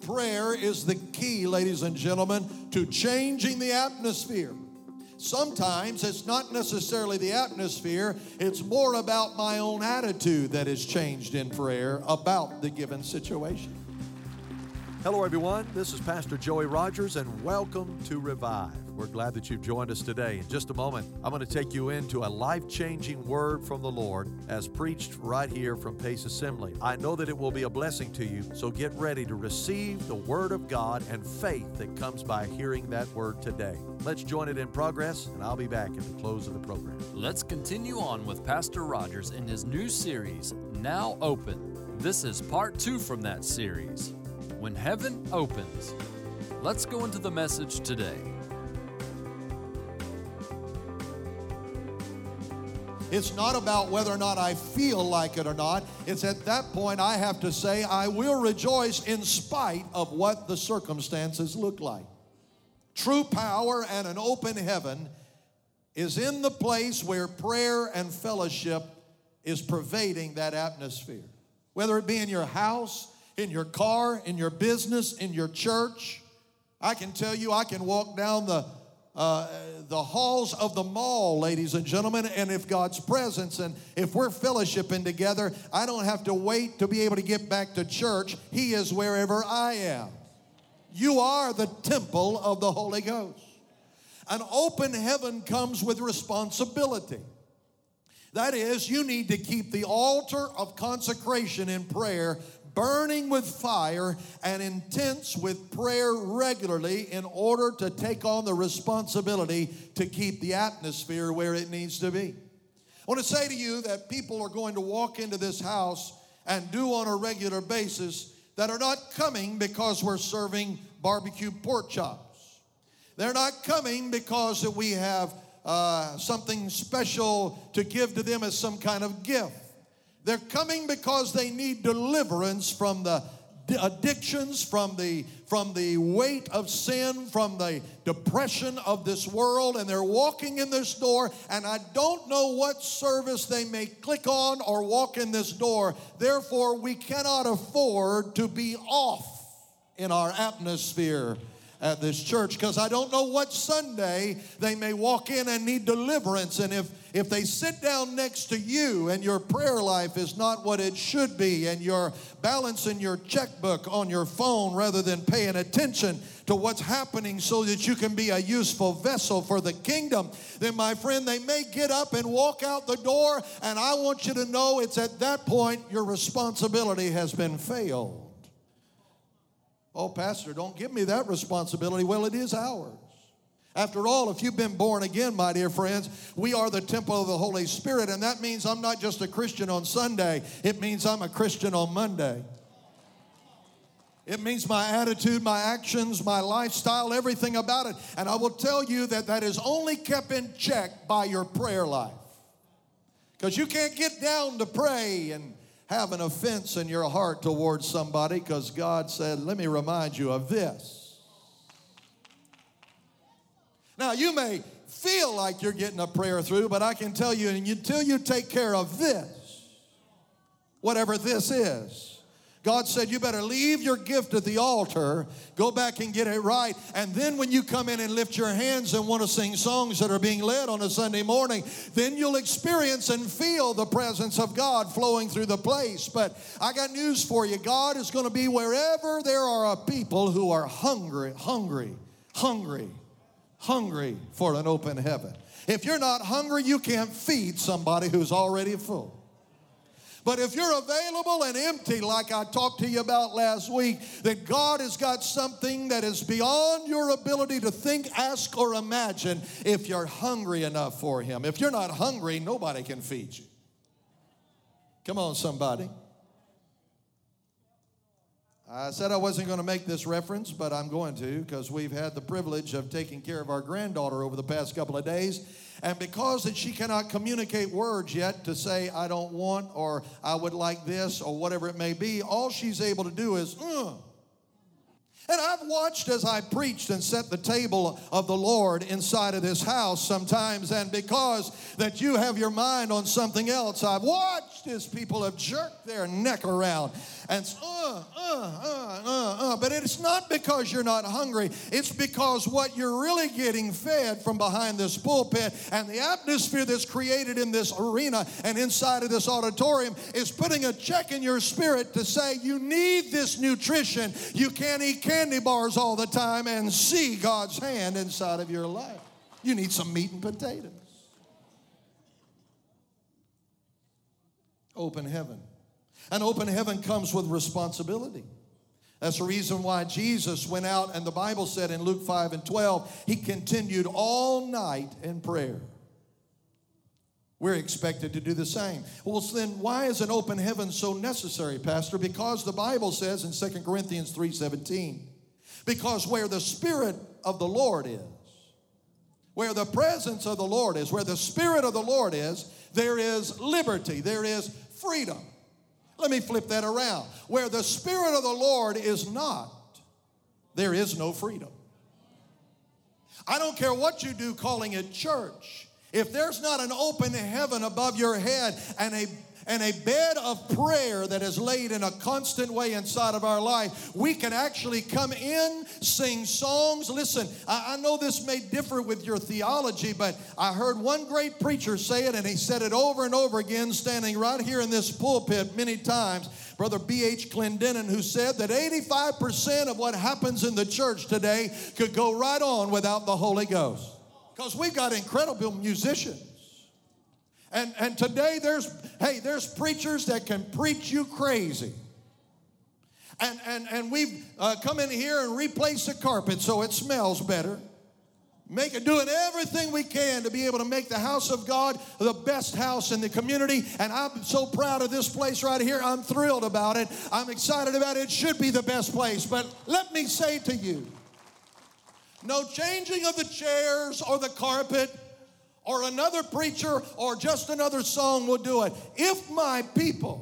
prayer is the key, ladies and gentlemen, to changing the atmosphere. Sometimes it's not necessarily the atmosphere, it's more about my own attitude that is changed in prayer about the given situation. Hello, everyone. This is Pastor Joey Rogers, and welcome to Revive. We're glad that you've joined us today. In just a moment, I'm going to take you into a life-changing word from the Lord as preached right here from Pace Assembly. I know that it will be a blessing to you, so get ready to receive the Word of God and faith that comes by hearing that Word today. Let's join it in progress, and I'll be back at the close of the program. Let's continue on with Pastor Rogers in his new series, Now Open. This is part 2 from that series, When Heaven Opens. Let's go into the message today. It's not about whether or not I feel like it or not. It's at that point I have to say I will rejoice in spite of what the circumstances look like. True power and an open heaven is in the place where prayer and fellowship is pervading that atmosphere. Whether it be in your house, in your car, in your business, in your church. I can tell you I can walk down the halls of the mall, ladies and gentlemen, and if God's presence and if we're fellowshipping together, I don't have to wait to be able to get back to church. He is wherever I am. You are the temple of the Holy Ghost. An open heaven comes with responsibility. That is, you need to keep the altar of consecration in prayer burning with fire and intense with prayer regularly in order to take on the responsibility to keep the atmosphere where it needs to be. I want to say to you that people are going to walk into this house and do on a regular basis that are not coming because we're serving barbecue pork chops. They're not coming because that we have something special to give to them as some kind of gift. They're coming because they need deliverance from the addictions, from the weight of sin, from the depression of this world, and they're walking in this door, and I don't know what service they may click on or walk in this door. Therefore, we cannot afford to be off in our atmosphere at this church, because I don't know what Sunday they may walk in and need deliverance. And if they sit down next to you and your prayer life is not what it should be, and you're balancing your checkbook on your phone rather than paying attention to what's happening so that you can be a useful vessel for the kingdom, then my friend, they may get up and walk out the door, and I want you to know it's at that point your responsibility has been failed. Oh, Pastor, don't give me that responsibility. Well, it is ours. After all, if you've been born again, my dear friends, we are the temple of the Holy Spirit, and that means I'm not just a Christian on Sunday. It means I'm a Christian on Monday. It means my attitude, my actions, my lifestyle, everything about it. And I will tell you that that is only kept in check by your prayer life. Because you can't get down to pray and have an offense in your heart towards somebody, because God said, let me remind you of this. Now, you may feel like you're getting a prayer through, but I can tell you, until you take care of this, whatever this is, God said you better leave your gift at the altar, go back and get it right, and then when you come in and lift your hands and want to sing songs that are being led on a Sunday morning, then you'll experience and feel the presence of God flowing through the place. But I got news for you. God is going to be wherever there are a people who are hungry for an open heaven. If you're not hungry, you can't feed somebody who's already full. But if you're available and empty, like I talked to you about last week, that God has got something that is beyond your ability to think, ask, or imagine, if you're hungry enough for Him. If you're not hungry, nobody can feed you. Come on, somebody. I said I wasn't going to make this reference, but I'm going to, because we've had the privilege of taking care of our granddaughter over the past couple of days. And because that she cannot communicate words yet to say, I don't want, or I would like this, or whatever it may be, all she's able to do is, And I've watched as I preached and set the table of the Lord inside of this house sometimes, and because that you have your mind on something else, I've watched as people have jerked their neck around and enough. But it's not because you're not hungry. It's because what you're really getting fed from behind this pulpit and the atmosphere that's created in this arena and inside of this auditorium is putting a check in your spirit to say you need this nutrition. You can't eat candy bars all the time and see God's hand inside of your life. You need some meat and potatoes. Open heaven. An open heaven comes with responsibility. That's the reason why Jesus went out, and the Bible said in Luke 5:12, he continued all night in prayer. We're expected to do the same. Well, then why is an open heaven so necessary, Pastor? Because the Bible says in 2 Corinthians 3:17, because where the Spirit of the Lord is, where the presence of the Lord is, where the Spirit of the Lord is, there is liberty, there is freedom. Let me flip that around. Where the Spirit of the Lord is not, there is no freedom. I don't care what you do calling it church. If there's not an open heaven above your head and a bed of prayer that is laid in a constant way inside of our life, we can actually come in, sing songs. Listen, I know this may differ with your theology, but I heard one great preacher say it, and he said it over and over again, standing right here in this pulpit many times. Brother B.H. Clendenin, who said that 85% of what happens in the church today could go right on without the Holy Ghost. Because we've got incredible musicians. And today there's preachers that can preach you crazy. And we've come in here and replaced the carpet so it smells better. Doing everything we can to be able to make the house of God the best house in the community. And I'm so proud of this place right here. I'm thrilled about it. I'm excited about it. It should be the best place. But let me say to you, no changing of the chairs or the carpet or another preacher or just another song will do it. If my people,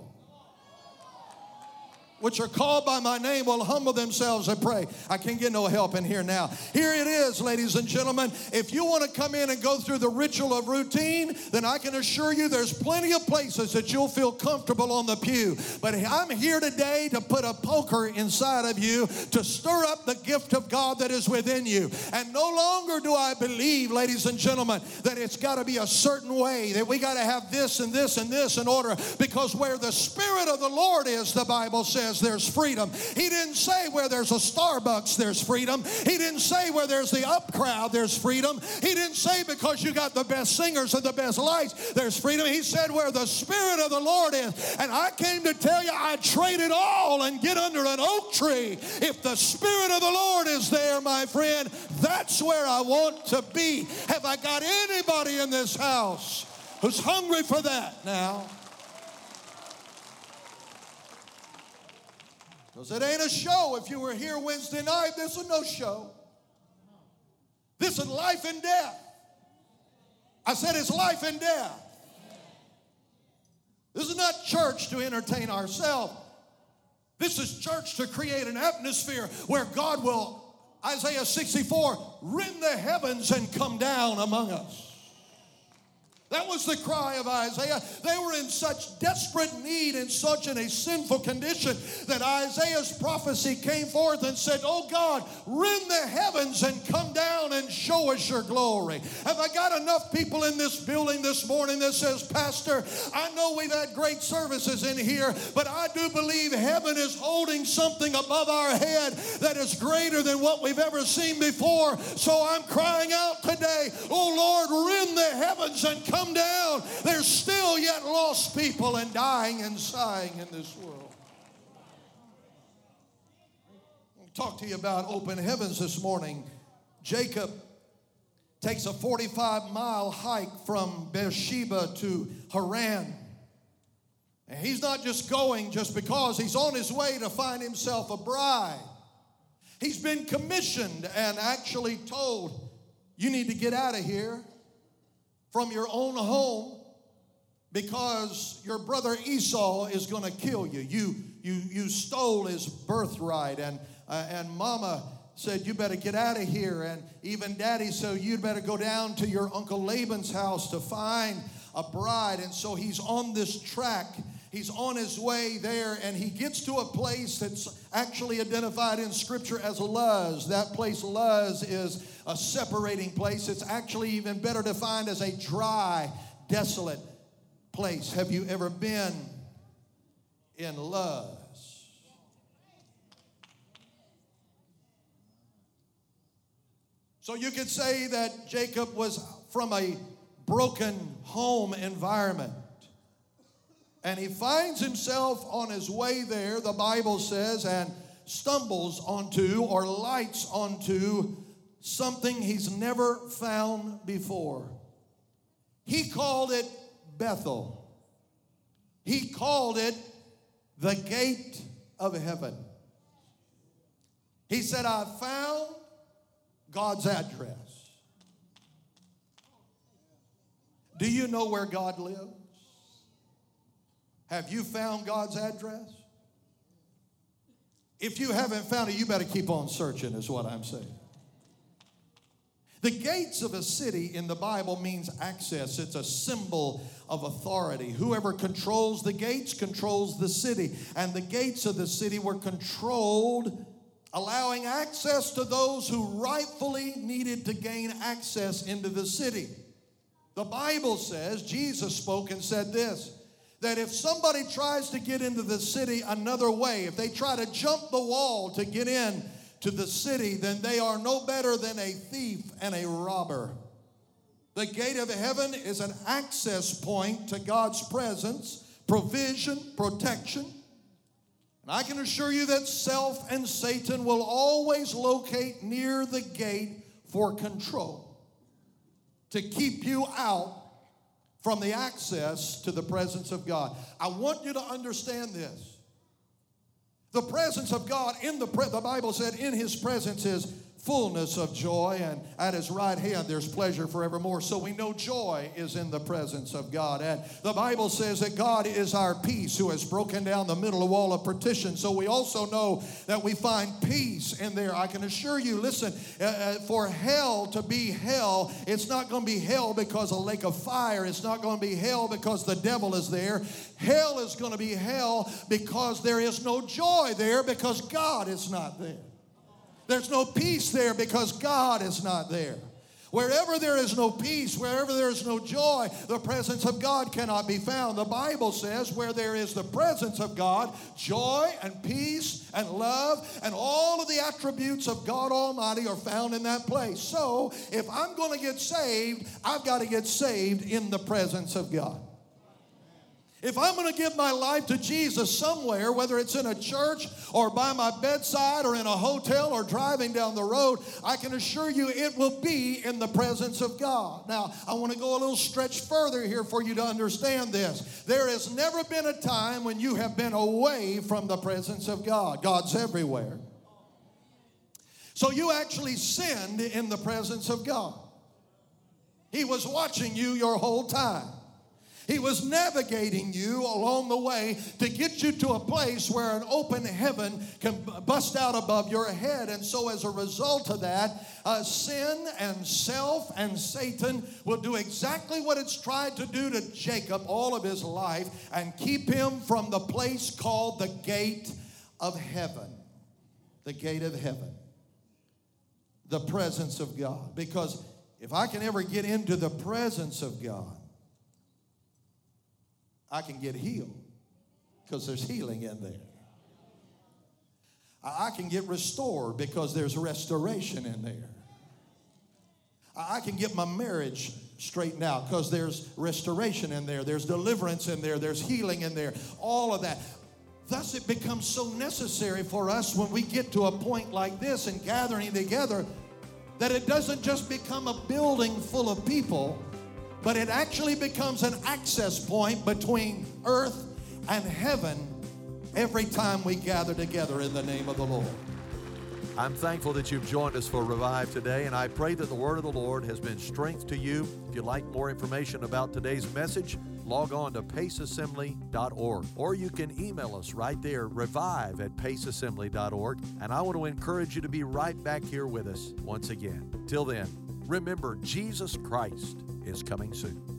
which are called by my name, will humble themselves and pray. I can't get no help in here now. Here it is, ladies and gentlemen. If you want to come in and go through the ritual of routine, then I can assure you there's plenty of places that you'll feel comfortable on the pew. But I'm here today to put a poker inside of you to stir up the gift of God that is within you. And no longer do I believe, ladies and gentlemen, that it's got to be a certain way, that we got to have this and this and this in order. Because where the Spirit of the Lord is, the Bible says, there's freedom. He didn't say where there's a Starbucks there's freedom. He didn't say where there's the up crowd there's freedom. He didn't say because you got the best singers and the best lights there's freedom. He said where the Spirit of the Lord is. And I came to tell you I'd trade it all and get under an oak tree. If the Spirit of the Lord is there, my friend, that's where I want to be. Have I got anybody in this house who's hungry for that now? Because it ain't a show. If you were here Wednesday night, this is no show. This is life and death. I said it's life and death. This is not church to entertain ourselves. This is church to create an atmosphere where God will, Isaiah 64, rend the heavens and come down among us. That was the cry of Isaiah. They were in such desperate need, in such a sinful condition, that Isaiah's prophecy came forth and said, oh God, rend the heavens and come down and show us your glory. Have I got enough people in this building this morning that says, Pastor, I know we've had great services in here, but I do believe heaven is holding something above our head that is greater than what we've ever seen before. So I'm crying out today, oh Lord, rend the heavens and come down. There's still yet lost people and dying and sighing in this world. I'll talk to you about open heavens this morning. Jacob takes a 45-mile hike from Beersheba to Haran. And he's not just going just because. He's on his way to find himself a bride. He's been commissioned and actually told, you need to get out of here from your own home because your brother Esau is going to kill you. You stole his birthright, and Mama said you better get out of here, and even Daddy said you'd better go down to your Uncle Laban's house to find a bride. And so he's on this track. He's on his way there, and he gets to a place that's actually identified in Scripture as Luz. That place, Luz, is a separating place. It's actually even better defined as a dry, desolate place. Have you ever been in Luz? So you could say that Jacob was from a broken home environment. And he finds himself on his way there, the Bible says, and stumbles onto or lights onto something he's never found before. He called it Bethel. He called it the gate of heaven. He said, I found God's address. Do you know where God lives? Have you found God's address? If you haven't found it, you better keep on searching, is what I'm saying. The gates of a city in the Bible means access. It's a symbol of authority. Whoever controls the gates controls the city. And the gates of the city were controlled, allowing access to those who rightfully needed to gain access into the city. The Bible says, Jesus spoke and said this, that if somebody tries to get into the city another way, if they try to jump the wall to get in to the city, then they are no better than a thief and a robber. The gate of heaven is an access point to God's presence, provision, protection. And I can assure you that self and Satan will always locate near the gate for control, to keep you out from the access to the presence of God. I want you to understand this. The presence of God, the Bible said, in His presence is fullness of joy, and at His right hand there's pleasure forevermore. So we know joy is in the presence of God. And the Bible says that God is our peace, who has broken down the middle wall of partition. So we also know that we find peace in there. I can assure you, listen, for hell to be hell, it's not going to be hell because a lake of fire. It's not going to be hell because the devil is there. Hell is going to be hell because there is no joy there, because God is not there. There's no peace there because God is not there. Wherever there is no peace, wherever there is no joy, the presence of God cannot be found. The Bible says where there is the presence of God, joy and peace and love and all of the attributes of God Almighty are found in that place. So if I'm going to get saved, I've got to get saved in the presence of God. If I'm going to give my life to Jesus somewhere, whether it's in a church or by my bedside or in a hotel or driving down the road, I can assure you it will be in the presence of God. Now, I want to go a little stretch further here for you to understand this. There has never been a time when you have been away from the presence of God. God's everywhere. So you actually sinned in the presence of God. He was watching you your whole time. He was navigating you along the way to get you to a place where an open heaven can bust out above your head. And so as a result of that, sin and self and Satan will do exactly what it's tried to do to Jacob all of his life and keep him from the place called the gate of heaven. The gate of heaven. The presence of God. Because if I can ever get into the presence of God, I can get healed because there's healing in there. I can get restored because there's restoration in there. I can get my marriage straightened out because there's restoration in there. There's deliverance in there. There's healing in there. All of that. Thus, it becomes so necessary for us when we get to a point like this and gathering together that it doesn't just become a building full of people, but it actually becomes an access point between earth and heaven every time we gather together in the name of the Lord. I'm thankful that you've joined us for Revive today, and I pray that the word of the Lord has been strength to you. If you'd like more information about today's message, log on to paceassembly.org, or you can email us right there, revive@paceassembly.org, and I want to encourage you to be right back here with us once again. Till then, remember, Jesus Christ is coming soon.